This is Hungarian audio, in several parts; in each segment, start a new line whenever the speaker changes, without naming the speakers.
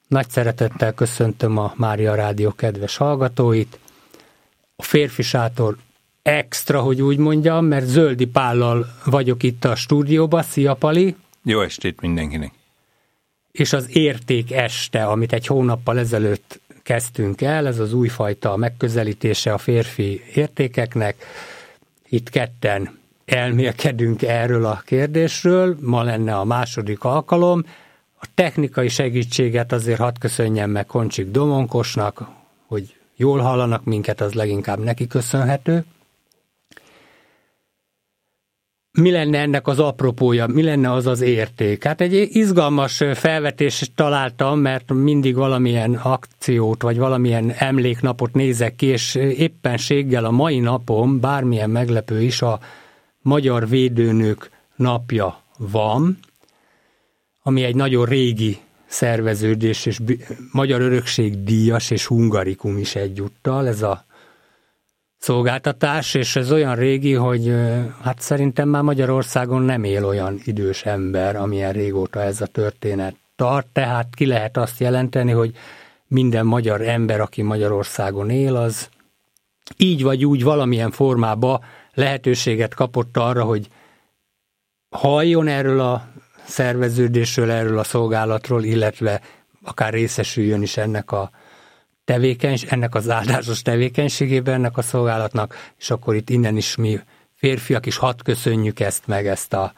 Nagy szeretettel köszöntöm a Mária Rádió kedves hallgatóit. A Férfi Sátor extra, hogy úgy mondjam, mert Zöldi Pállal vagyok itt a stúdióban. Szia, Pali!
Jó estét mindenkinek!
És az Érték este, amit egy hónappal ezelőtt kezdtünk el, ez az újfajta megközelítése a férfi értékeknek. Itt ketten elmélkedünk erről a kérdésről, ma lenne a második alkalom. A technikai segítséget azért hadd köszönjem meg Koncsik Domonkosnak, hogy jól hallanak minket, az leginkább neki köszönhető. Mi lenne ennek az apropója, mi lenne az az érték? Hát egy izgalmas felvetést találtam, mert mindig valamilyen akciót, vagy valamilyen emléknapot nézek ki, és éppenséggel a mai napon, bármilyen meglepő is, a Magyar Védőnők napja van, ami egy nagyon régi szerveződés, és Magyar Örökség díjas, és hungarikum is egyúttal, ez a szolgáltatás, és ez olyan régi, hogy hát szerintem már Magyarországon nem él olyan idős ember, amilyen régóta ez a történet tart, tehát ki lehet azt jelenteni, hogy minden magyar ember, aki Magyarországon él, az így vagy úgy valamilyen formában lehetőséget kapott arra, hogy halljon erről a szerveződésről, erről a szolgálatról, illetve akár részesüljön is ennek az áldásos tevékenységében, ennek a szolgálatnak, és akkor itt innen is mi férfiak is hadd köszönjük ezt meg, ezt a...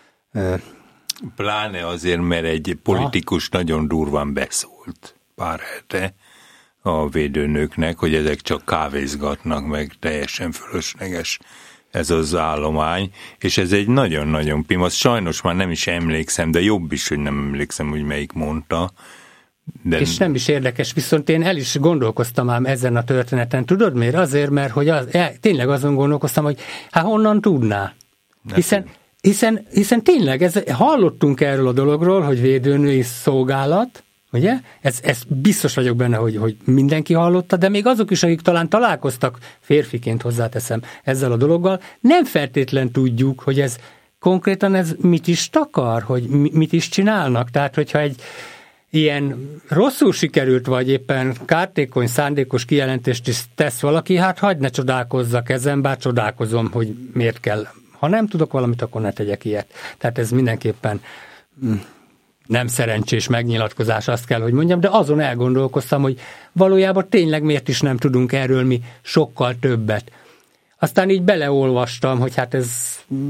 Pláne azért, mert egy politikus nagyon durván beszólt pár hete a védőnöknek, hogy ezek csak kávézgatnak, meg teljesen fölösleges ez az állomány, és ez egy nagyon-nagyon pimasz. Sajnos már nem is emlékszem, de jobb is, hogy nem emlékszem, hogy melyik mondta. De... És
nem is érdekes, viszont én el is gondolkoztam ám ezen a történeten. Tudod miért? Azért, mert hogy tényleg azon gondolkoztam, hogy hát honnan tudná? Hiszen tényleg hallottunk erről a dologról, hogy védőnői szolgálat, ugye? Ez biztos vagyok benne, hogy mindenki hallotta, de még azok is, akik talán találkoztak, férfiként hozzáteszem ezzel a dologgal, nem feltétlen tudjuk, hogy ez konkrétan ez mit is takar, hogy mit is csinálnak. Tehát, hogyha egy ilyen rosszul sikerült, vagy éppen kártékony, szándékos kijelentést is tesz valaki, hát hagyd ne csodálkozzak ezen, bár csodálkozom, hogy miért kell. Ha nem tudok valamit, akkor ne tegyek ilyet. Tehát ez mindenképpen nem szerencsés megnyilatkozás, azt kell, hogy mondjam, de azon elgondolkoztam, hogy valójában tényleg miért is nem tudunk erről mi sokkal többet. Aztán így beleolvastam, hogy hát ez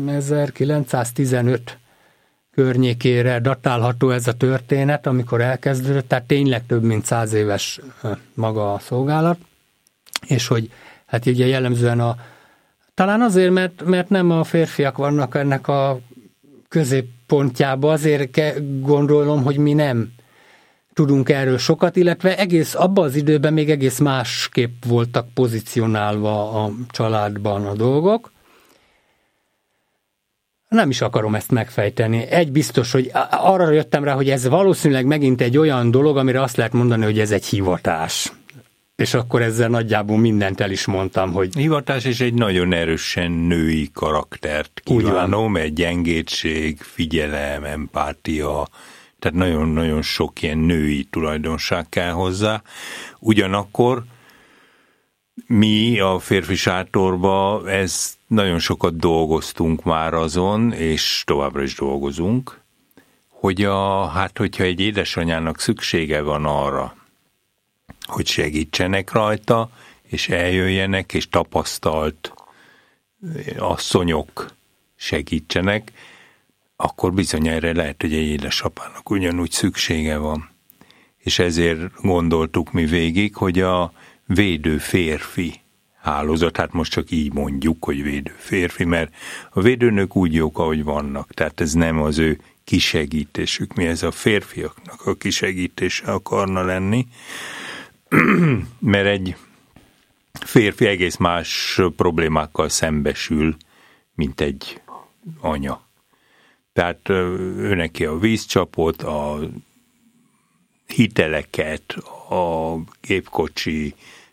1915 környékére datálható ez a történet, amikor elkezdődött, tehát tényleg több mint 100 éves maga a szolgálat, és hogy hát ugye jellemzően talán azért, mert nem a férfiak vannak ennek a középpontjában, azért gondolom, hogy mi nem tudunk erről sokat, illetve egész abban az időben még egész másképp voltak pozícionálva a családban a dolgok. Nem is akarom ezt megfejteni. Egy biztos, hogy arra jöttem rá, hogy ez valószínűleg megint egy olyan dolog, amire azt lehet mondani, hogy ez egy hivatás. És akkor ezzel nagyjából mindent el is mondtam, hogy...
Hivatás és egy nagyon erősen női karaktert kívánom, egy gyengétség, figyelem, empátia, tehát nagyon-nagyon sok ilyen női tulajdonság kell hozzá. Ugyanakkor mi a Férfi Sátorban nagyon sokat dolgoztunk már azon, és továbbra is dolgozunk, hogy hogyha egy édesanyának szüksége van arra, hogy segítsenek rajta, és eljöjjenek, és tapasztalt asszonyok segítsenek, akkor bizony erre lehet, hogy egy édesapának ugyanúgy szüksége van. És ezért gondoltuk mi végig, hogy a védő férfi hálózat, hát most csak így mondjuk, hogy védő férfi, mert a védőnök úgy jók, ahogy vannak, tehát ez nem az ő kisegítésük, mi ez a férfiaknak a kisegítése akarna lenni, mert egy férfi egész más problémákkal szembesül, mint egy anya. Tehát ő neki a vízcsapot, a hiteleket, a gépkocsi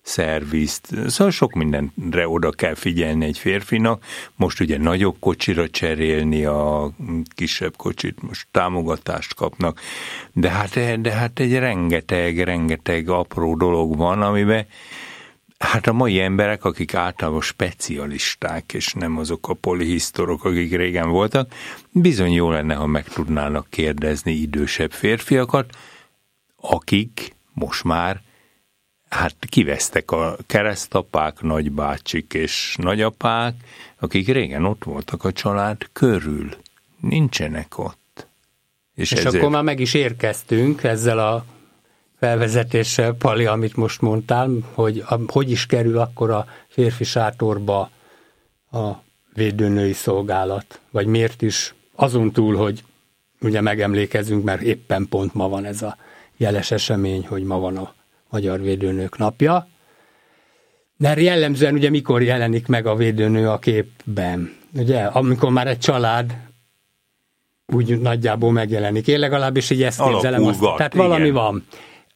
szervizt, szóval sok mindenre oda kell figyelni egy férfinak. Most ugye nagyobb kocsira cserélni, a kisebb kocsit most támogatást kapnak, de hát egy rengeteg apró dolog van, amiben hát a mai emberek, akik általában specialisták, és nem azok a polihisztorok, akik régen voltak, bizony jó lenne, ha meg tudnának kérdezni idősebb férfiakat, akik most már hát kivesztek a keresztapák, nagybácsik és nagyapák, akik régen ott voltak a család körül. Nincsenek ott.
És ezért... akkor már meg is érkeztünk ezzel a felvezetéssel, Pali, amit most mondtál, hogy is kerül akkor a férfi sátorba a védőnői szolgálat, vagy miért is, azon túl, hogy ugye megemlékezünk, mert éppen pont ma van ez a jeles esemény, hogy ma van a Magyar Védőnők napja. Mert jellemzően ugye mikor jelenik meg a védőnő a képben? Ugye, amikor már egy család úgy nagyjából megjelenik. Én legalábbis így ezt képzelem. Tehát valami igen. Van.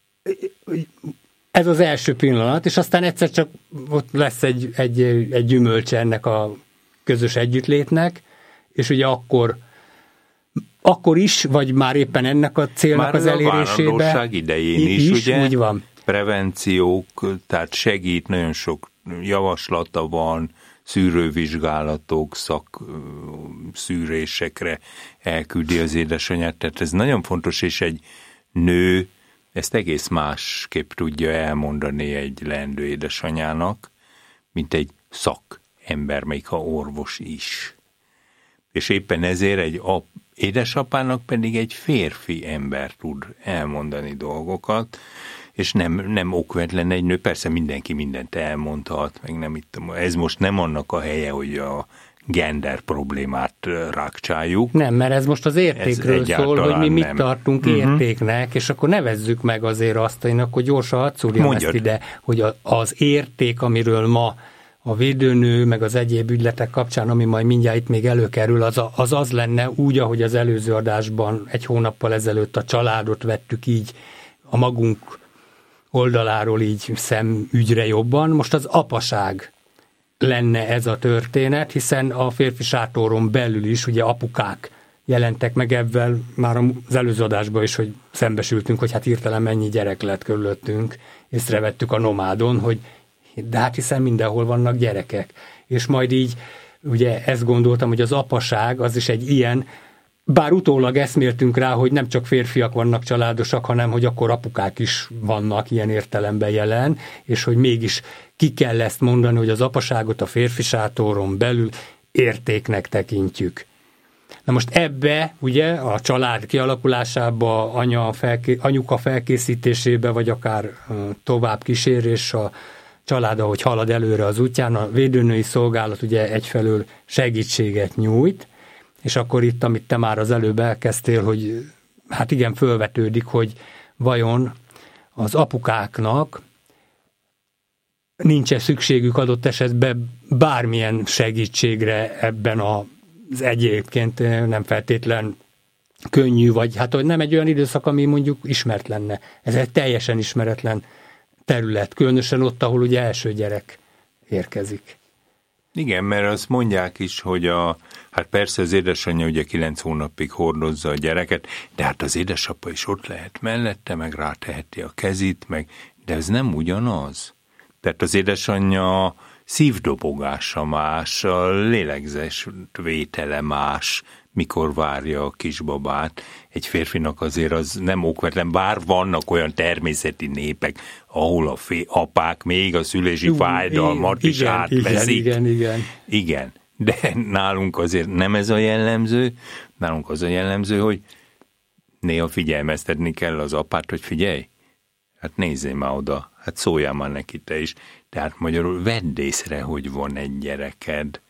Ez az első pillanat, és aztán egyszer csak ott lesz egy gyümölcse ennek a közös együttlétnek, és ugye akkor is, vagy már éppen ennek a célnak már az elérésébe. Már a
várandóság idején is ugye?
Úgy van.
Prevenciók, tehát segít, nagyon sok javaslata van, szűrővizsgálatok, szakszűrésekre elküldi az édesanyját, tehát ez nagyon fontos, és egy nő ezt egész másképp tudja elmondani egy leendő édesanyának, mint egy szakember, még ha orvos is. És éppen ezért egy édesapának pedig egy férfi ember tud elmondani dolgokat, és nem okvetlen egy nő, persze mindenki mindent elmondhat, meg nem itt, ez most nem annak a helye, hogy a gender problémát rákcsáljuk.
Nem, mert ez most az értékről szól, hogy mi mit tartunk értéknek, és akkor nevezzük meg azért azt, én akkor gyorsan hadd szúrjam ezt ide, hogy az érték, amiről ma a védőnő, meg az egyéb ügyletek kapcsán, ami majd mindjárt itt még előkerül, az lenne úgy, ahogy az előző adásban egy hónappal ezelőtt a családot vettük így a magunk oldaláról így szemügyre jobban. Most az apaság lenne ez a történet, hiszen a férfi sátoron belül is ugye apukák jelentek meg ebben már az előző adásban is, hogy szembesültünk, hogy hát hirtelen mennyi gyerek lett körülöttünk, észrevettük a nomádon, hogy de hát hiszen mindenhol vannak gyerekek. És majd így ugye ezt gondoltam, hogy az apaság az is egy ilyen, bár utólag eszméltünk rá, hogy nem csak férfiak vannak családosak, hanem hogy akkor apukák is vannak ilyen értelemben jelen, és hogy mégis ki kell ezt mondani, hogy az apaságot a férfi sátoron belül értéknek tekintjük. Na most ebbe, ugye, a család kialakulásába, anyuka felkészítésébe, vagy akár tovább kísérés a család, ahogy halad előre az útján, a védőnői szolgálat ugye egyfelől segítséget nyújt, és akkor itt, amit te már az előbb elkezdtél, hogy hát igen, fölvetődik, hogy vajon az apukáknak nincs-e szükségük adott esetben bármilyen segítségre ebben az egyébként nem feltétlen könnyű, vagy hát hogy nem egy olyan időszak, ami mondjuk ismert lenne. Ez egy teljesen ismeretlen terület, különösen ott, ahol ugye első gyerek érkezik.
Igen, mert azt mondják is, hogy hát persze az édesanyja ugye 9 hónapig hordozza a gyereket, de hát az édesapa is ott lehet mellette, meg ráteheti a kezit, de ez nem ugyanaz. Tehát az édesanyja szívdobogása más, a lélegzés vétele más, mikor várja a kisbabát. Egy férfinak azért az nem okvetlen, bár vannak olyan természeti népek, ahol a apák még a szülési fájdalmat is átveszik. Igen, de nálunk azért nem ez a jellemző, nálunk az a jellemző, hogy néha figyelmeztetni kell az apát, hogy figyelj, hát nézzél már oda, hát szóljál már neki te is. Tehát magyarul vedd észre, hogy van egy gyereked,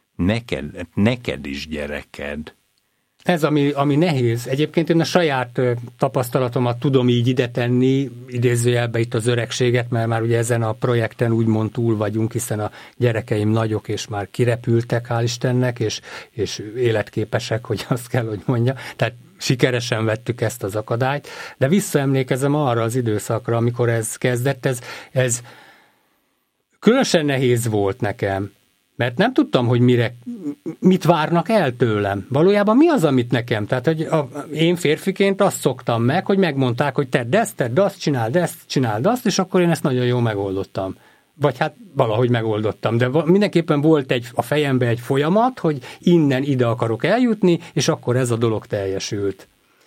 neked is gyereked.
Ez, ami nehéz. Egyébként én a saját tapasztalatomat tudom így ide tenni, idézőjelbe itt az öregséget, mert már ugye ezen a projekten úgymond túl vagyunk, hiszen a gyerekeim nagyok, és már kirepültek, hál' Istennek, és életképesek, hogy azt kell, hogy mondja. Tehát sikeresen vettük ezt az akadályt, de visszaemlékezem arra az időszakra, amikor ez kezdett, ez különösen nehéz volt nekem, mert nem tudtam, hogy mit várnak el tőlem. Valójában mi az, amit nekem? Tehát, hogy én férfiként azt szoktam meg, hogy megmondták, hogy tedd azt, csináld azt, és akkor én ezt nagyon jól megoldottam. Vagy hát valahogy megoldottam, de mindenképpen volt a fejemben egy folyamat, hogy innen ide akarok eljutni, és akkor ez a dolog teljesült.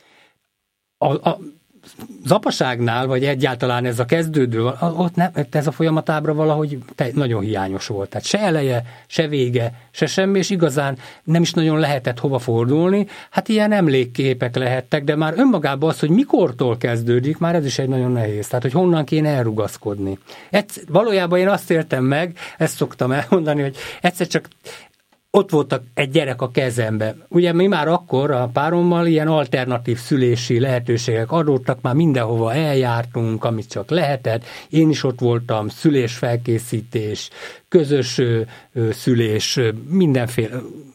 Az apaságnál, vagy egyáltalán ez a kezdődő, ott nem, ez a folyamatábra valahogy nagyon hiányos volt. Tehát se eleje, se vége, se semmi, és igazán nem is nagyon lehetett hova fordulni. Hát ilyen emlékképek lehettek, de már önmagában az, hogy mikortól kezdődik, már ez is egy nagyon nehéz. Tehát, hogy honnan kéne elrugaszkodni. Valójában én azt értem meg, ezt szoktam elmondani, hogy egyszer csak ott volt egy gyerek a kezembe. Ugye mi már akkor a párommal ilyen alternatív szülési lehetőségek adódtak, már mindenhova eljártunk, amit csak lehetett. Én is ott voltam, szülésfelkészítés, közös szülés, mindenféle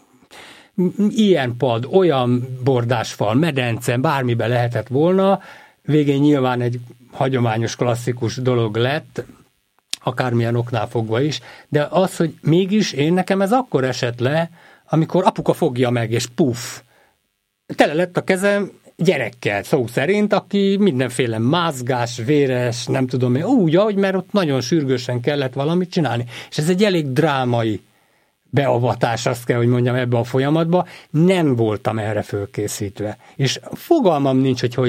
ilyen pad, olyan bordásfal, medence, bármibe lehetett volna. Végén nyilván egy hagyományos, klasszikus dolog lett, akármilyen oknál fogva is, de az, hogy mégis nekem ez akkor esett le, amikor apuka fogja meg, és puff, tele lett a kezem gyerekkel, szó szerint, aki mindenféle mázgás, véres, nem tudom én, úgy, ahogy, mert ott nagyon sürgősen kellett valamit csinálni. És ez egy elég drámai beavatás, azt kell, hogy mondjam, ebbe a folyamatba. Nem voltam erre fölkészítve. És fogalmam nincs, hogy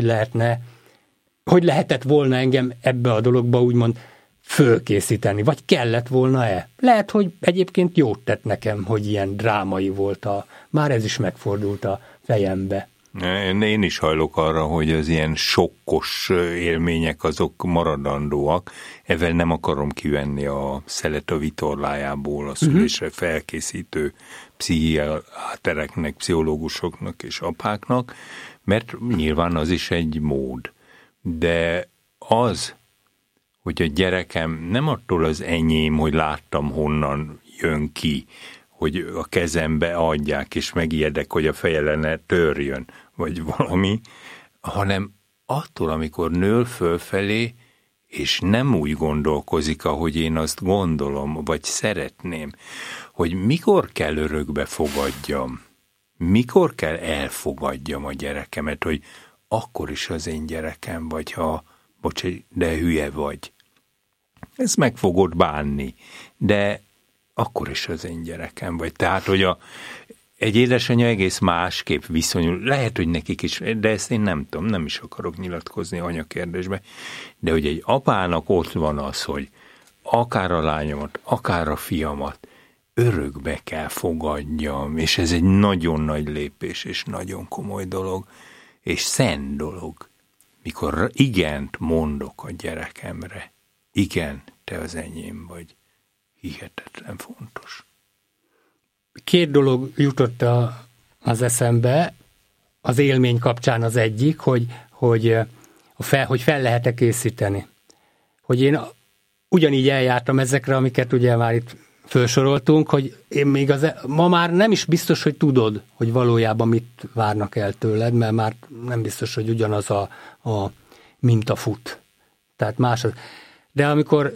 lehetett volna engem ebbe a dologba úgymond fölkészíteni, vagy kellett volna-e? Lehet, hogy egyébként jót tett nekem, hogy ilyen drámai volt már ez is megfordult a fejembe.
Én is hajlok arra, hogy az ilyen sokkos élmények azok maradandóak. Ezzel nem akarom kivenni a szelet a vitorlájából a szülésre felkészítő pszichiátereknek, pszichológusoknak és apáknak, mert nyilván az is egy mód. De az, hogy a gyerekem nem attól az enyém, hogy láttam honnan jön ki, hogy a kezembe adják, és megijedek, hogy a feje lenne törjön, vagy valami, hanem attól, amikor nől fölfelé, és nem úgy gondolkozik, ahogy én azt gondolom, vagy szeretném, hogy mikor kell örökbe fogadjam, mikor kell elfogadjam a gyerekemet, hogy akkor is az én gyerekem, vagy ha, bocs, de hülye vagy. Ezt meg fogod bánni, de akkor is az én gyerekem vagy. Tehát, hogy egy édesanyja egész másképp viszonyul, lehet, hogy nekik is, de ezt én nem tudom, nem is akarok nyilatkozni anyakérdésbe, de hogy egy apának ott van az, hogy akár a lányomat, akár a fiamat örökbe kell fogadjam, és ez egy nagyon nagy lépés, és nagyon komoly dolog, és szent dolog, mikor igent mondok a gyerekemre. Igen, te az enyém vagy. Hihetetlen fontos.
Két dolog jutott az eszembe, az élmény kapcsán az egyik, hogy fel lehet-e készíteni. Hogy én ugyanígy eljártam ezekre, amiket ugye már itt felsoroltunk, hogy én még ma már nem is biztos, hogy tudod, hogy valójában mit várnak el tőled, mert már nem biztos, hogy ugyanaz a minta fut. Tehát másod. De amikor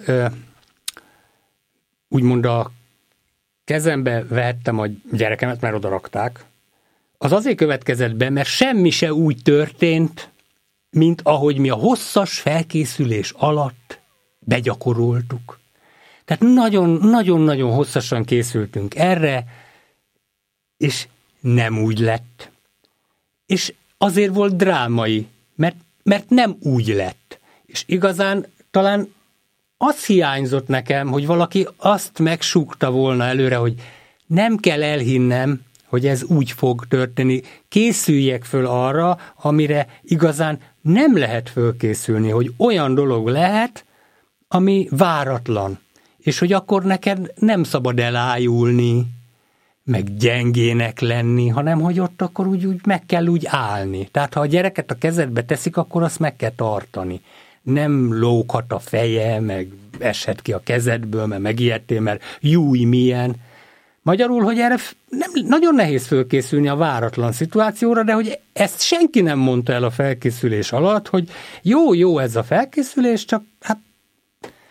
úgymond a kezembe vehettem a gyerekemet, mert oda rakták, az azért következett be, mert semmi se úgy történt, mint ahogy mi a hosszas felkészülés alatt begyakoroltuk. Tehát nagyon-nagyon hosszasan készültünk erre, és nem úgy lett. És azért volt drámai, mert nem úgy lett. És igazán talán az hiányzott nekem, hogy valaki azt megsúgta volna előre, hogy nem kell elhinnem, hogy ez úgy fog történni. Készüljek föl arra, amire igazán nem lehet fölkészülni, hogy olyan dolog lehet, ami váratlan. És hogy akkor neked nem szabad elájulni, meg gyengének lenni, hanem hogy ott akkor úgy meg kell úgy állni. Tehát ha a gyereket a kezedbe teszik, akkor azt meg kell tartani. Nem lóghat a feje, meg eshet ki a kezedből, mert megijedtél, mert júj, milyen. Magyarul, hogy erre nagyon nehéz fölkészülni a váratlan szituációra, de hogy ezt senki nem mondta el a felkészülés alatt, hogy jó ez a felkészülés, csak hát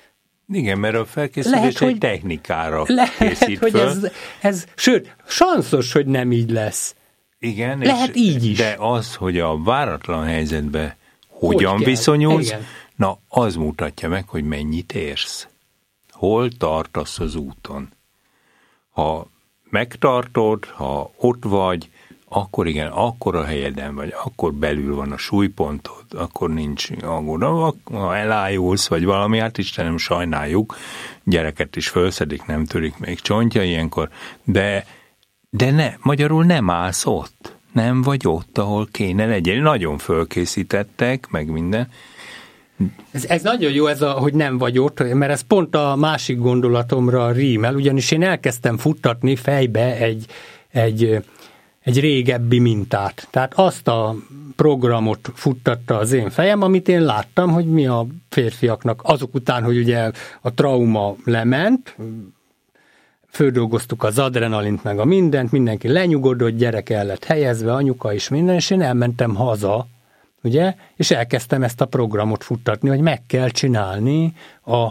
Igen, mert a felkészülés egy technikára készít
hogy
föl.
Sőt, sanszos, hogy nem így lesz.
Igen,
lehet így is.
De az, hogy a váratlan helyzetben hogyan viszonyulsz, igen. Na, az mutatja meg, hogy mennyit érsz. Hol tartasz az úton. Ha megtartod, ha ott vagy, akkor igen, akkor a helyeden vagy, akkor belül van a súlypontod, akkor nincs aggódom, ha elájulsz, vagy valami, hát Istenem, sajnáljuk, gyereket is felszedik, nem törik még csontja ilyenkor, de ne, magyarul nem állsz ott, nem vagy ott, ahol kéne legyen. Nagyon fölkészítettek, meg minden.
Ez nagyon jó, hogy nem vagy ott, mert ez pont a másik gondolatomra rímel, ugyanis én elkezdtem futtatni fejbe egy régebbi mintát. Tehát azt a programot futtatta az én fejem, amit én láttam, hogy mi a férfiaknak, azok után, hogy ugye a trauma lement, földolgoztuk az adrenalint, meg a mindent, mindenki lenyugodott, gyerek el lett helyezve, anyuka is minden, és én elmentem haza, ugye, és elkezdtem ezt a programot futtatni, hogy meg kell csinálni a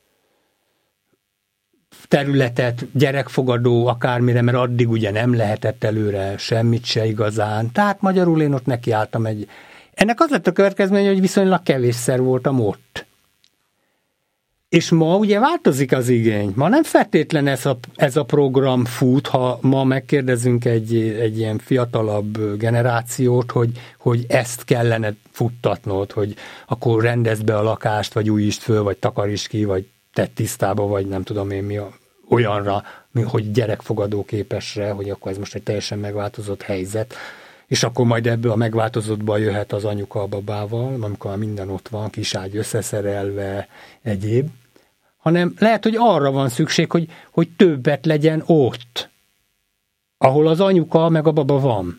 területet, gyerekfogadó, akármire, mert addig ugye nem lehetett előre semmit se igazán. Tehát magyarul én ott nekiálltam Ennek az lett a következménye, hogy viszonylag kevésszer voltam ott. És ma ugye változik az igény. Ma nem feltétlen ez a program fut, ha ma megkérdezünk egy ilyen fiatalabb generációt, hogy ezt kellene futtatnod, hogy akkor rendezd be a lakást, vagy újítsd föl, vagy takarítsd ki, vagy tedd tisztába, vagy nem tudom én mi olyanra, hogy gyerekfogadó képesre, hogy akkor ez most egy teljesen megváltozott helyzet, és akkor majd ebből a megváltozottban jöhet az anyuka a babával, amikor már minden ott van, kiságy összeszerelve, egyéb, hanem lehet, hogy arra van szükség, hogy többet legyen ott, ahol az anyuka meg a baba van.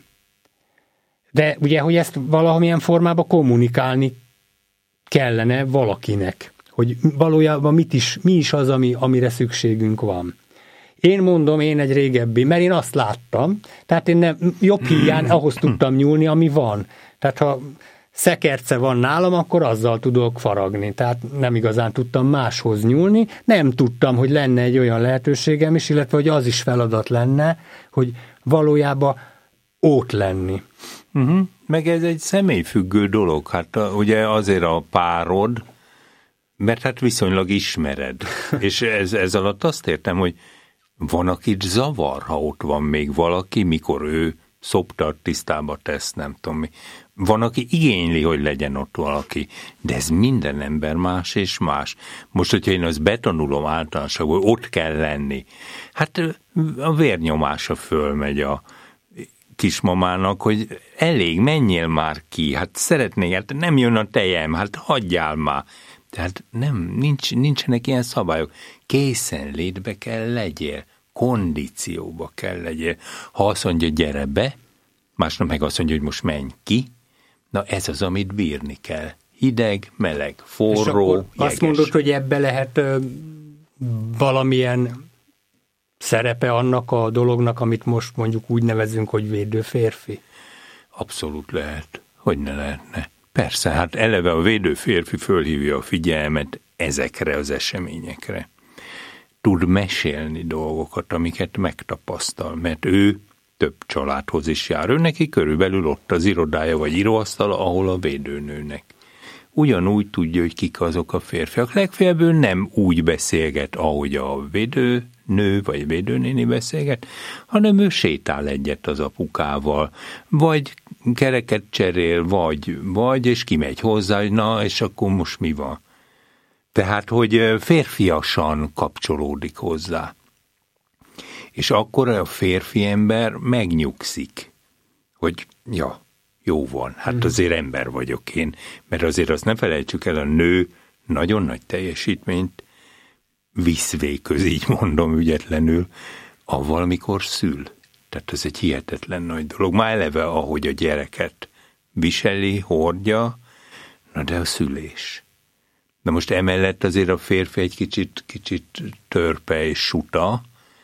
De ugye, hogy ezt valamilyen formában kommunikálni kellene valakinek, hogy valójában mi is az, amire szükségünk van. Én mondom, én egy régebbi, mert én azt láttam, tehát én jobb híján ahhoz tudtam nyúlni, ami van. Tehát ha szekerce van nálam, akkor azzal tudok faragni. Tehát nem igazán tudtam máshoz nyúlni, nem tudtam, hogy lenne egy olyan lehetőségem is, illetve hogy az is feladat lenne, hogy valójában ott lenni.
Meg ez egy személyfüggő dolog. Hát ugye azért a párod, mert hát viszonylag ismered. És ez alatt azt értem, hogy van, akit zavar, ha ott van még valaki, mikor ő szoptat, tisztába tesz, nem tudom mi. Van, aki igényli, hogy legyen ott valaki, de ez minden ember más és más. Most, hogyha én azt betanulom általánosan, hogy ott kell lenni, hát a vérnyomása fölmegy a kismamának, hogy elég, menjél már ki, hát szeretnék, hát nem jön a tejem, hát hagyjál már. Tehát nincsenek ilyen szabályok. Készenlétbe kell legyél, kondícióba kell legyél. Ha azt mondja, gyere be, másnap meg azt mondja, hogy most menj ki, na ez az, amit bírni kell. Hideg, meleg, forró, jeges.
Azt mondod, hogy ebbe lehet valamilyen szerepe annak a dolognak, amit most mondjuk úgy nevezünk, hogy védő férfi?
Abszolút lehet. Hogy ne lehetne? Persze, hát eleve a védő férfi fölhívja a figyelmet ezekre az eseményekre. Tud mesélni dolgokat, amiket megtapasztal, mert ő több családhoz is jár. Ő neki körülbelül ott az irodája vagy íróasztala, ahol a védőnőnek. Ugyanúgy tudja, hogy kik azok a férfiak. Legfeljebb ő nem úgy beszélget, ahogy a védőnő vagy védőnéni beszélget, hanem ő sétál egyet az apukával, vagy kereket cserél, vagy, és kimegy hozzá, hogy na, és akkor most mi van? Tehát, hogy férfiasan kapcsolódik hozzá. És akkor a férfi ember megnyugszik, hogy ja, jó van, hát azért ember vagyok én, mert azért azt ne felejtsük el, a nő nagyon nagy teljesítményt visz végköz, így mondom ügyetlenül, avval, mikor szül. Tehát ez egy hihetetlen nagy dolog. Már eleve, ahogy a gyereket viseli, hordja, na de a szülés. Na most emellett azért a férfi egy kicsit törpe és suta,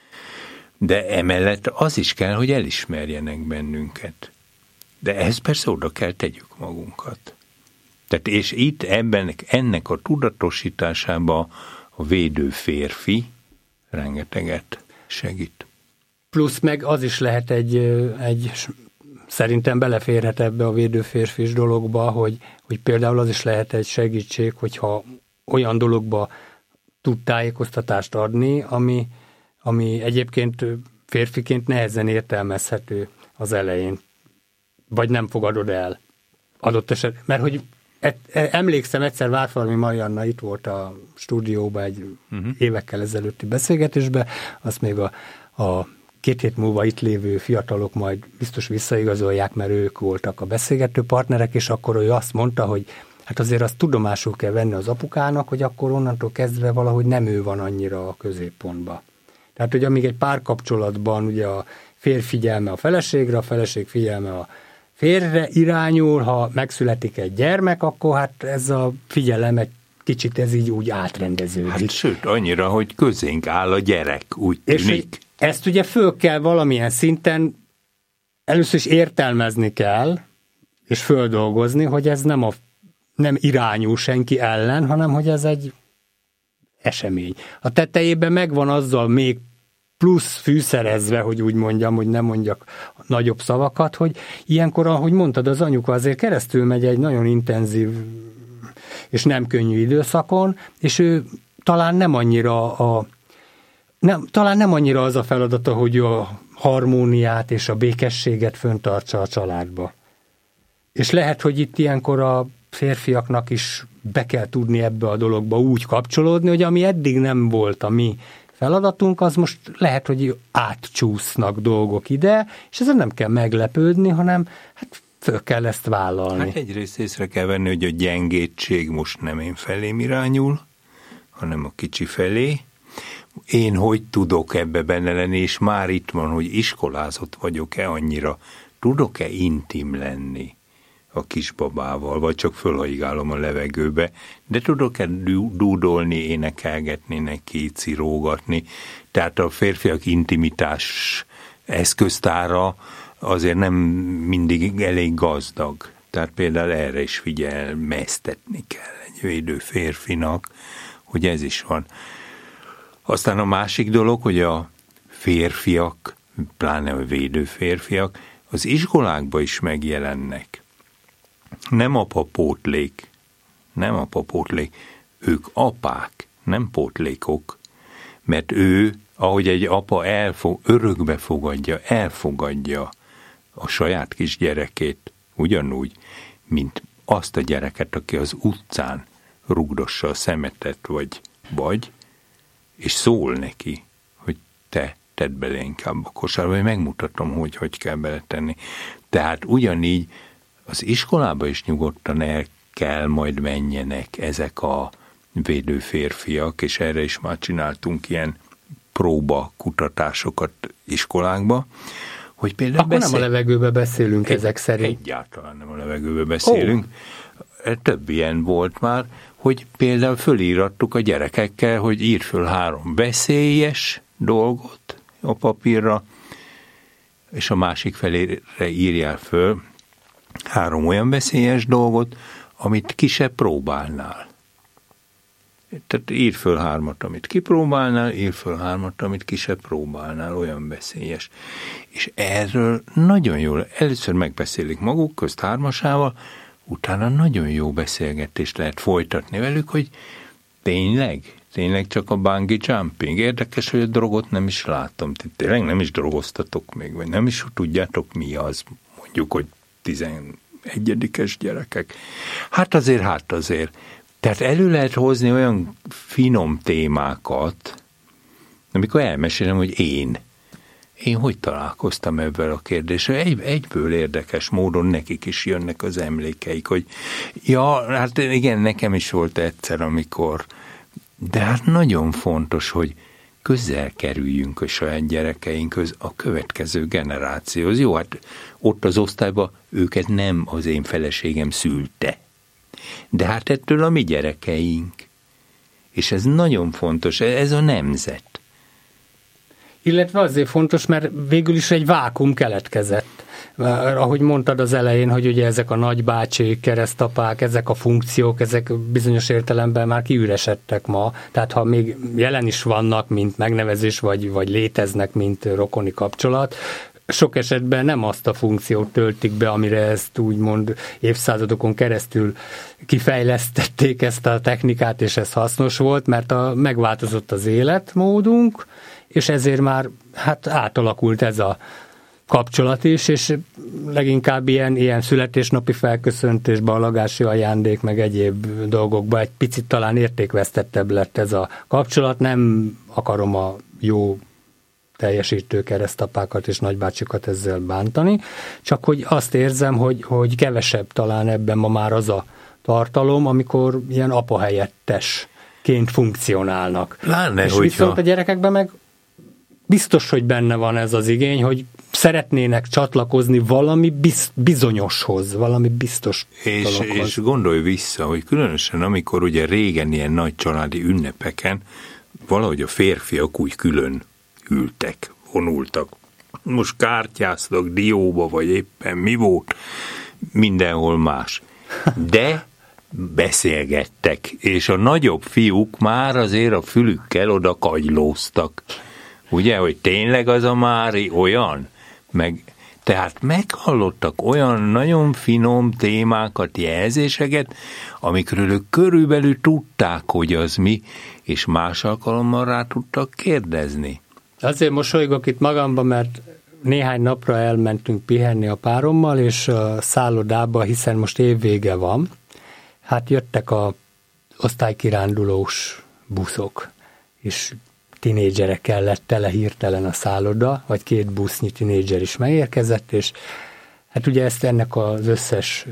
de emellett az is kell, hogy elismerjenek bennünket. De ehhez persze oda kell tegyük magunkat. Tehát és itt ennek a tudatosításába a védő férfi rengeteget segít.
Plusz meg az is lehet egy szerintem beleférhet ebbe a védő férfis dologba, hogy például az is lehet egy segítség, hogyha olyan dologba tud tájékoztatást adni, ami egyébként férfiként nehezen értelmezhető az elején, vagy nem fogadod el adott eset. Mert hogy emlékszem, egyszer Várfalvi Marianna itt volt a stúdióban egy évekkel ezelőtti beszélgetésben, azt még a 2 hét múlva itt lévő fiatalok majd biztos visszaigazolják, mert ők voltak a beszélgető partnerek, és akkor ő azt mondta, hogy hát azért azt tudomásul kell venni az apukának, hogy akkor onnantól kezdve valahogy nem ő van annyira a középpontban. Tehát, hogy amíg egy párkapcsolatban ugye a férj figyelme a feleségre, a feleség figyelme a férjre irányul, ha megszületik egy gyermek, akkor hát ez a figyelem egy kicsit ez így úgy átrendeződik.
Hát sőt, annyira, hogy közénk áll a gyerek, úgy tűnik. És
ezt ugye föl kell valamilyen szinten először is értelmezni kell, és földolgozni, hogy ez nem irányul senki ellen, hanem hogy ez egy esemény. A tetejében megvan azzal még plusz fűszerezve, hogy úgy mondjam, hogy nem mondjak nagyobb szavakat, hogy ilyenkor, ahogy mondtad, az anyuka azért keresztül megy egy nagyon intenzív és nem könnyű időszakon, és ő talán nem annyira az a feladata, hogy a harmóniát és a békességet föntartsa a családba. És lehet, hogy itt ilyenkor a férfiaknak is be kell tudni ebbe a dologba úgy kapcsolódni, hogy ami eddig nem volt a mi feladatunk, az most lehet, hogy átcsúsznak dolgok ide, és ezzel nem kell meglepődni, hanem hát föl kell ezt vállalni.
Hát egyrészt észre kell venni, hogy a gyengétség most nem én felém irányul, hanem a kicsi felé. Én hogy tudok ebbe benne lenni, és már itt van, hogy iskolázott vagyok-e annyira, tudok-e intim lenni a kisbabával, vagy csak fölhaigálom a levegőbe, de tudok-e dúdolni, énekelgetni neki, cirógatni. Tehát a férfiak intimitás eszköztára azért nem mindig elég gazdag. Tehát például erre is figyelmeztetni kell egy védő férfinak, hogy ez is van. Aztán a másik dolog, hogy a férfiak, pláne a védő férfiak, az iskolákban is megjelennek. Nem apapótlék, ők apák, nem pótlékok, mert ő, ahogy egy apa örökbe elfogadja a saját kis gyerekét, ugyanúgy, mint azt a gyereket, aki az utcán rugdossa a szemetet, vagy, és szól neki, hogy te tedd bele inkább a kosárba, vagy megmutatom, hogy kell beletenni. Tehát ugyanígy az iskolába is nyugodtan el kell majd menjenek ezek a védő férfiak, és erre is már csináltunk ilyen próbakutatásokat iskolákba, hogy például
akkor nem a levegőbe beszélünk ezek szerint.
Egyáltalán nem a levegőbe beszélünk. Több ilyen volt már, hogy például fölírattuk a gyerekekkel, hogy ír föl 3 veszélyes dolgot a papírra, és a másik felére írjál föl 3 olyan veszélyes dolgot, amit ki se próbálnál. Tehát ír föl 3, amit kipróbálnál, ír föl 3, amit ki se próbálnál, olyan veszélyes. És erről nagyon jól, először megbeszélik maguk közt 3-asával, utána nagyon jó beszélgetést lehet folytatni velük, hogy tényleg csak a bungee jumping. Érdekes, hogy a drogot nem is látom. Tényleg nem is drogoztatok még, vagy nem is tudjátok mi az, mondjuk, hogy 11-es gyerekek. Hát azért. Tehát elő lehet hozni olyan finom témákat, amikor elmesélem, hogy én hogy találkoztam ebben a kérdéssel. Egyből érdekes módon nekik is jönnek az emlékeik, hogy hát igen, nekem is volt egyszer, amikor, de hát nagyon fontos, hogy közel kerüljünk a saját gyerekeinkhöz, a következő generációhoz. Jó, hát ott az osztályban őket nem az én feleségem szülte. De hát ettől a mi gyerekeink. És ez nagyon fontos, ez a nemzet.
Illetve azért fontos, mert végül is egy vákum keletkezett. ahogy mondtad az elején, hogy ugye ezek a nagybácsi, keresztapák, ezek a funkciók, ezek bizonyos értelemben már kiüresedtek ma, tehát ha még jelen is vannak, mint megnevezés, vagy léteznek, mint rokoni kapcsolat, sok esetben nem azt a funkciót töltik be, amire ezt úgymond évszázadokon keresztül kifejlesztették ezt a technikát, és ez hasznos volt, mert megváltozott az életmódunk, és ezért már átalakult ez a kapcsolat is, és leginkább ilyen születésnapi felköszöntés, ballagási ajándék, meg egyéb dolgokban egy picit talán értékvesztettebb lett ez a kapcsolat. Nem akarom a jó teljesítő keresztapákat és nagybácsikat ezzel bántani, csak hogy azt érzem, hogy kevesebb talán ebben ma már az a tartalom, amikor ilyen apahelyettesként funkcionálnak.
Láne,
és viszont a gyerekekben meg biztos, hogy benne van ez az igény, hogy szeretnének csatlakozni valami bizonyoshoz, valami biztos dologhoz.
És gondolj vissza, hogy különösen amikor ugye régen ilyen nagy családi ünnepeken valahogy a férfiak úgy külön ültek, vonultak. Most kártyáztak dióba, vagy éppen mi volt, mindenhol más. De beszélgettek, és a nagyobb fiúk már azért a fülükkel oda kagylóztak. Ugye, hogy tényleg az a Mári olyan? Tehát meghallottak olyan nagyon finom témákat, jelzéseket, amikről ők körülbelül tudták, hogy az mi, és más alkalommal rá tudtak kérdezni.
Azért mosolygok itt magamba, mert néhány napra elmentünk pihenni a párommal, és a szállodába, hiszen most évvége van, hát jöttek a osztálykirándulós buszok, és tinédzserekkel lett tele hirtelen a szálloda, vagy 2 busznyi tinédzser is megérkezett, és hát ugye ezt ennek az összes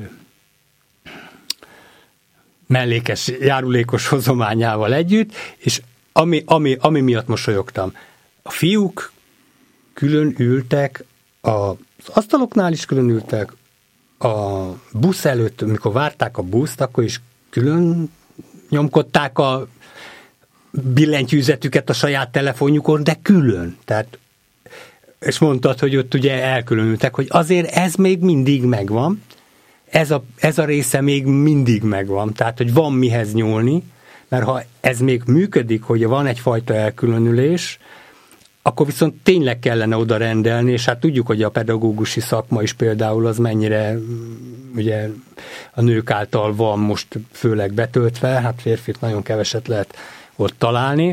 mellékes, járulékos hozományával együtt, és ami miatt mosolyogtam, a fiúk külön ültek, az asztaloknál is külön ültek, a busz előtt, amikor várták a buszt, akkor is külön nyomkodták a billentyűzetüket a saját telefonjukon, de külön. Tehát, és mondtad, hogy ott ugye elkülönültek, hogy azért ez még mindig megvan, ez a része még mindig megvan, tehát, hogy van mihez nyúlni, mert ha ez még működik, hogy van egyfajta elkülönülés, akkor viszont tényleg kellene oda rendelni, és hát tudjuk, hogy a pedagógusi szakma is például az mennyire ugye a nők által van most főleg betöltve, hát férfit nagyon keveset lehet ott találni.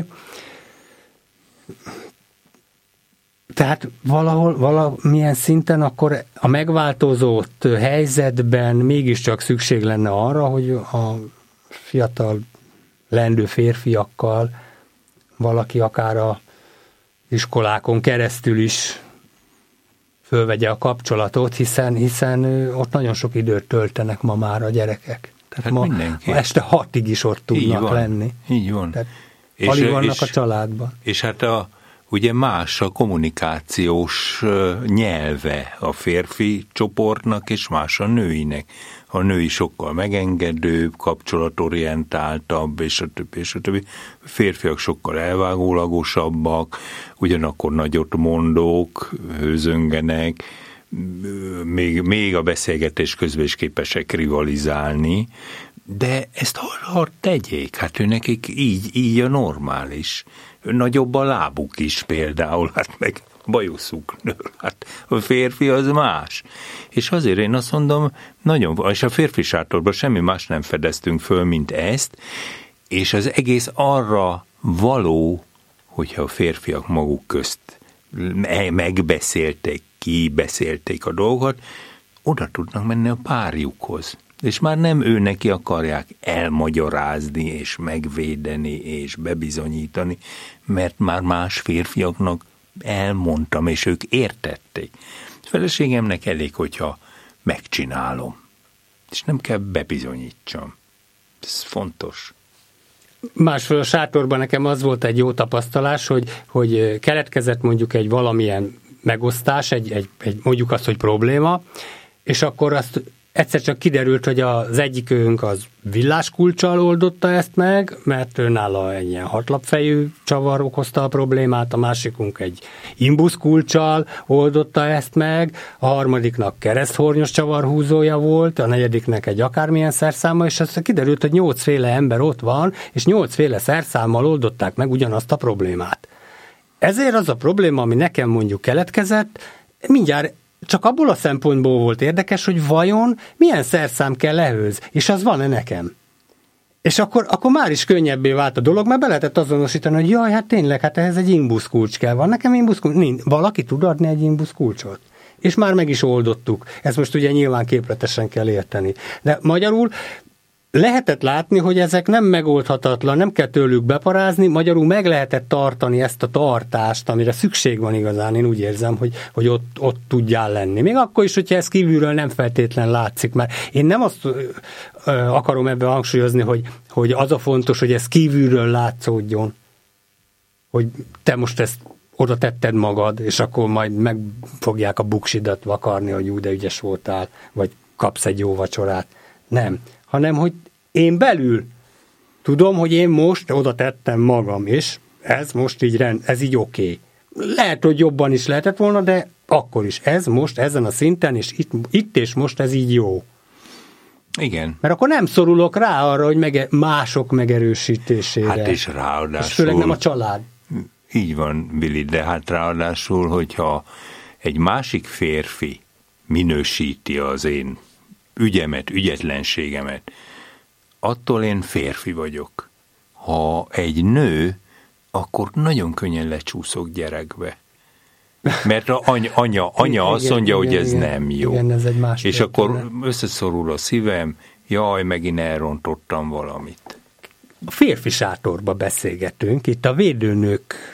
Tehát valamilyen szinten akkor a megváltozott helyzetben mégiscsak szükség lenne arra, hogy a fiatal lendő férfiakkal valaki akár a iskolákon keresztül is fölvegye a kapcsolatot, hiszen ott nagyon sok időt töltenek ma már a gyerekek. Tehát ma este 6-ig is ott tudnak lenni.
Így van.
Tehát alig vannak a családban.
És hát ugye más a kommunikációs nyelve a férfi csoportnak, és más a nőinek. A női sokkal megengedőbb, kapcsolatorientáltabb, és a többi. A férfiak sokkal elvágólagosabbak, ugyanakkor nagyot mondók, hőzöngenek, még a beszélgetés közben is képesek rivalizálni, de ezt ha tegyék, hát ő nekik így a normális. Nagyobb a lábuk is például, hát meg bajuszuk nő, hát a férfi az más. És azért én azt mondom, és a férfi sátorban semmi más nem fedeztünk föl, mint ezt, és az egész arra való, hogyha a férfiak maguk közt megbeszélték, kibeszélték a dolgot, oda tudnak menni a párjukhoz. És már nem ő neki akarják elmagyarázni, és megvédeni, és bebizonyítani, mert már más férfiaknak elmondtam, és ők értették. A feleségemnek elég, hogyha megcsinálom, és nem kell bebizonyítsam. Ez fontos.
Másfél a sátorban nekem az volt egy jó tapasztalás, hogy keletkezett mondjuk egy valamilyen megosztás, egy mondjuk azt, hogy probléma, és akkor azt egyszer csak kiderült, hogy az egyikünk az villáskulccsal oldotta ezt meg, mert ő nála egy ilyen hatlapfejű csavar okozta a problémát, a másikunk egy imbuszkulccsal oldotta ezt meg, a harmadiknak kereszthornyos csavarhúzója volt, a negyediknek egy akármilyen szerszáma, és aztán kiderült, hogy 8 féle ember ott van, és 8 féle szerszámmal oldották meg ugyanazt a problémát. Ezért az a probléma, ami nekem mondjuk keletkezett, mindjárt csak abból a szempontból volt érdekes, hogy vajon milyen szerszám kell ehhez, és az van-e nekem. És akkor már is könnyebbé vált a dolog, mert be lehetett azonosítani, hogy jaj, hát tényleg, hát ehhez egy imbuszkulcs kell. Van nekem imbuszkulcs? Nincs. Valaki tud adni egy imbuszkulcsot? És már meg is oldottuk. Ezt most ugye nyilván képletesen kell érteni. De magyarul lehetett látni, hogy ezek nem megoldhatatlan, nem kell tőlük beparázni, magyarul meg lehetett tartani ezt a tartást, amire szükség van igazán, én úgy érzem, hogy ott tudjál lenni. Még akkor is, hogyha ez kívülről nem feltétlen látszik, mert én nem azt akarom ebben hangsúlyozni, hogy az a fontos, hogy ez kívülről látszódjon, hogy te most ezt oda tetted magad, és akkor majd meg fogják a buksidat vakarni, hogy úgy de ügyes voltál, vagy kapsz egy jó vacsorát. Nem. Hanem, hogy én belül tudom, hogy én most oda tettem magam, és ez most így ez így oké. Lehet, hogy jobban is lehetett volna, de akkor is ez most ezen a szinten, és itt és most ez így jó.
Igen.
Mert akkor nem szorulok rá arra, hogy mások megerősítésére.
Hát és ráadásul...
És főleg nem a család.
Így van, Billy, de hát ráadásul, hogyha egy másik férfi minősíti az én ügyemet, ügyetlenségemet, attól én férfi vagyok. Ha egy nő, akkor nagyon könnyen lecsúszok gyerekbe. Mert anya azt mondja, hogy ez nem jó.
Igen, ez egy más
és akkor összeszorul a szívem, jaj, megint elrontottam valamit.
A férfi sátorba beszélgetünk, itt a védőnők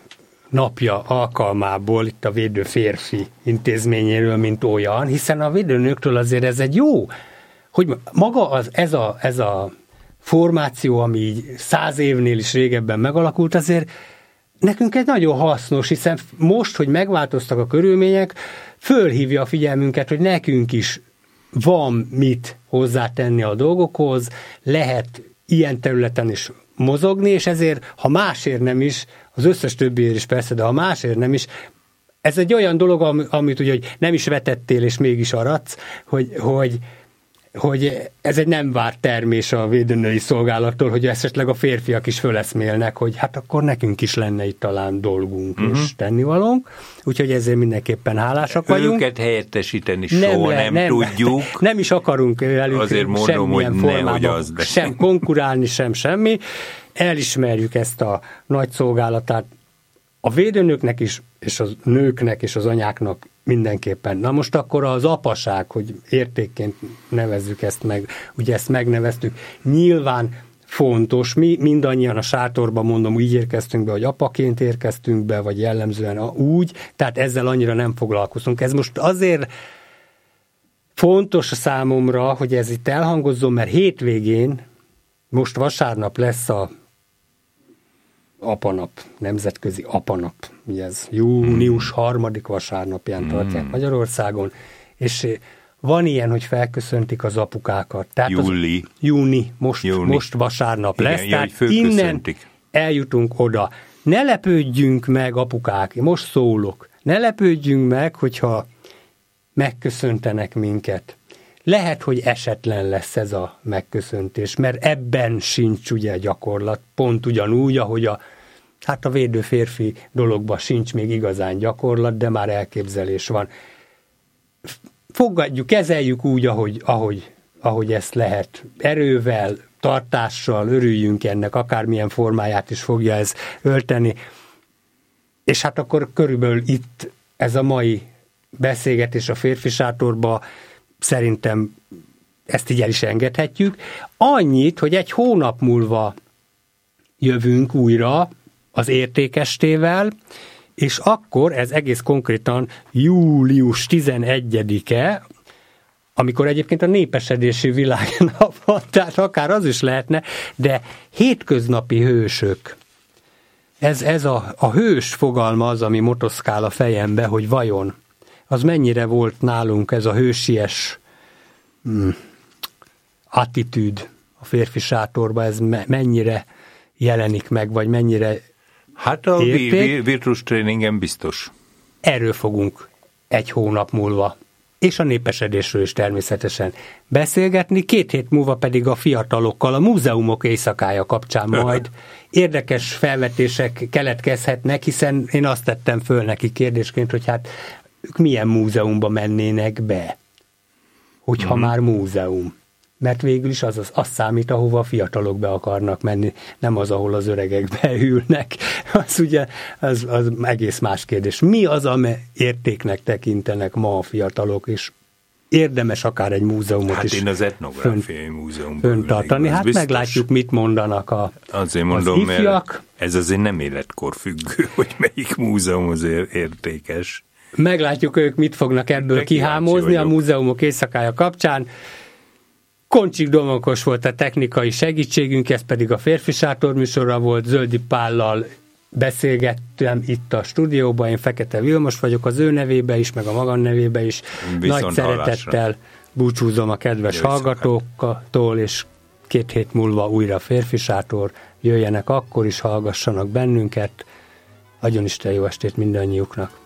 napja alkalmából, itt a védő férfi intézményéről, mint olyan, hiszen a védőnőktől azért ez egy jó, hogy maga ez a formáció, ami így 100 évnél is régebben megalakult, azért nekünk egy nagyon hasznos, hiszen most, hogy megváltoztak a körülmények, fölhívja a figyelmünket, hogy nekünk is van mit hozzátenni a dolgokhoz, lehet ilyen területen is mozogni, és ezért, ha másért nem is, az összes többiért is persze, de ha másért nem is, ez egy olyan dolog, amit ugye, hogy nem is vetettél, és mégis aradsz, hogy ez egy nem várt termés a védőnői szolgálattól, hogy esetleg a férfiak is föleszmélnek, hogy hát akkor nekünk is lenne itt talán dolgunk és tennivalónk, úgyhogy ezért mindenképpen hálásak vagyunk.
Őket helyettesíteni soha nem tudjuk.
Nem is akarunk velük semmilyen formában sem konkurálni, sem semmi. Elismerjük ezt a nagy szolgálatát a védőnőknek is, és a nőknek és az anyáknak mindenképpen. Na most akkor az apaság, hogy értékként nevezzük ezt meg, ugye ezt megneveztük, nyilván fontos, mi mindannyian a sátorban, mondom, úgy érkeztünk be, hogy apaként érkeztünk be, vagy jellemzően úgy, tehát ezzel annyira nem foglalkozunk. Ez most azért fontos számomra, hogy ez itt elhangozzon, mert hétvégén, most vasárnap lesz a apanap, nemzetközi apanap, ugye ez június 3. vasárnapján tartják Magyarországon, és van ilyen, hogy felköszöntik az apukákat. Tehát júni, most vasárnap lesz, igen, tehát innen eljutunk oda. Ne lepődjünk meg, apukák, most szólok, ne lepődjünk meg, hogyha megköszöntenek minket. Lehet, hogy esetlen lesz ez a megköszöntés, mert ebben sincs ugye gyakorlat, pont ugyanúgy, ahogy a védő férfi dologban sincs még igazán gyakorlat, de már elképzelés van. Fogadjuk, kezeljük úgy, ahogy ezt lehet. Erővel, tartással, örüljünk ennek, akármilyen formáját is fogja ez ölteni. És hát akkor körülbelül itt ez a mai beszélgetés a férfi sátorba, szerintem ezt így el is engedhetjük. Annyit, hogy egy hónap múlva jövünk újra az értékestével, és akkor ez egész konkrétan július 11-e, amikor egyébként a népesedési világnap van, tehát akár az is lehetne, de hétköznapi hősök. Ez a hős fogalma az, ami motoszkál a fejembe, hogy vajon az mennyire volt nálunk ez a hősies attitűd a férfi sátorba, ez mennyire jelenik meg, vagy mennyire
Hát a virtus tréningen biztos.
Erről fogunk egy hónap múlva, és a népesedésről is természetesen beszélgetni, 2 hét múlva pedig a fiatalokkal a múzeumok éjszakája kapcsán majd érdekes felvetések keletkezhetnek, hiszen én azt tettem föl neki kérdésként, hogy hát ők milyen múzeumba mennének be, hogyha már múzeum. Mert végül is az számít, ahova a fiatalok be akarnak menni, nem az, ahol az öregek beülnek. Az ugye, az egész más kérdés. Mi az, ami értéknek tekintenek ma a fiatalok, és érdemes akár egy múzeumot is
én az etnográfiai múzeumban
föntartani. Hát biztos. Meglátjuk, mit mondanak
azért mondom,
az ifjak.
Mert ez azért nem életkorfüggő, hogy melyik múzeum az értékes.
Meglátjuk, ők mit fognak ebből kihámozni a múzeumok éjszakája kapcsán. Koncsik Domokos volt a technikai segítségünk, ez pedig a Férfi Sátor műsora volt, Zöldi Pállal beszélgettem itt a stúdióban, én Fekete Vilmos vagyok, az ő nevébe is, meg a magam nevébe is. Nagy szeretettel búcsúzom a kedves hallgatóktól, és 2 hét múlva újra Férfi Sátor, jöjjenek akkor is, hallgassanak bennünket. Adjon Isten jó estét mindannyiuknak!